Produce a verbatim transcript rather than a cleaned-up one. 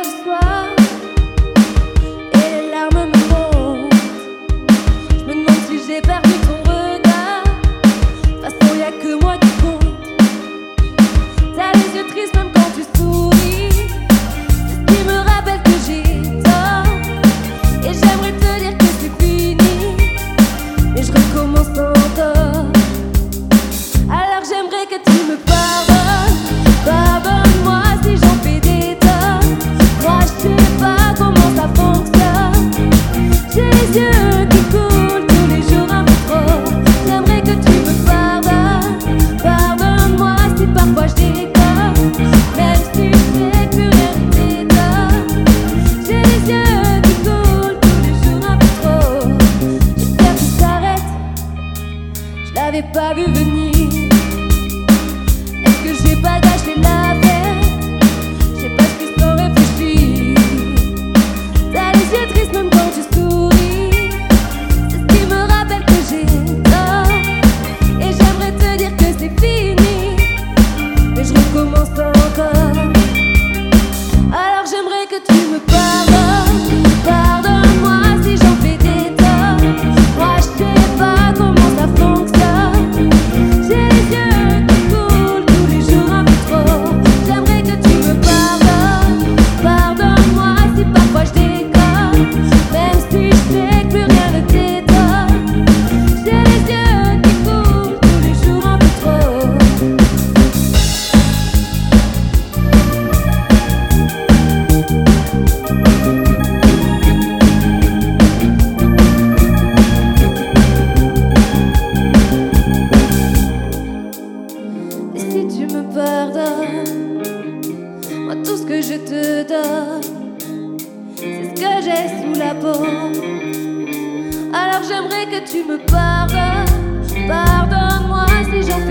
heures du soir et les larmes me montent. Je me demande si j'ai perdu ton regard. De toute façon y'a que moi qui compte. T'as les yeux tristes même quand tu souris. C'est ce qui me rappelle que j'ai tort. Et j'aimerais te dire que c'est fini, mais je recommence encore. Alors j'aimerais que tu me pardonnes. Pardonne-moi si j'en fais des torts. Moi je sais pas comment ça fonctionne. J'ai les yeux qui coulent tous les jours un peu trop. J'aimerais que tu me pardonnes. Pardonne-moi si parfois je déconne, même si je sais que plus rien ne t'étonne. J'ai les yeux qui coulent tous les jours un peu trop. J'espère que ça s'arrête, je l'avais pas vu venir. Est-ce que j'ai pas gâché la fête? Je sais pas ce que sans réfléchir. T'as les yeux tristes même quand tu souris. C'est ce qui me rappelle que j'ai tort. Et j'aimerais te dire que c'est fini, mais je recommence encore. Alors j'aimerais que tu me pardonnes. Pardonne-moi si j'en fais des torts. Moi je sais pas comment ça fonctionne. J'ai les yeux qui coulent tous les jours un peu trop. J'aimerais que tu me pardonnes. Pardonne-moi si parfois je déconne, même si je sais que plus rien ne t'étonne. J'ai les yeux qui coulent tous les jours un peu trop. Et si tu me pardonnes, moi tout ce que je te donne, c'est ce que j'ai sous la peau. Alors j'aimerais que tu me pardonnes. Pardonne-moi si j'en